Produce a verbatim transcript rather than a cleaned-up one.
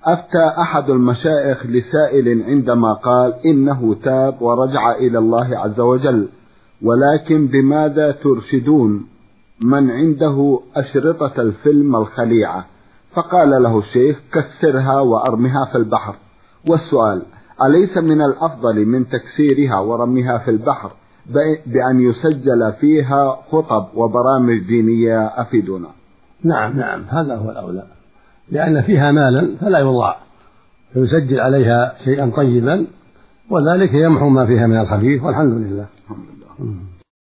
أفتى أحد المشايخ لسائل عندما قال إنه تاب ورجع إلى الله عز وجل، ولكن بماذا ترشدون من عنده أشرطة الفيلم الخليعة؟ فقال له الشيخ: كسرها وأرمها في البحر. والسؤال: أليس من الأفضل من تكسيرها ورميها في البحر بأن يسجل فيها خطب وبرامج دينية؟ أفيدنا. نعم نعم هذا هو الأولى، لأن فيها مالا فلا يضاع، فيسجل عليها شيئا طيبا، وذلك يمحو ما فيها من الخبيث، والحمد لله. الحمد لله.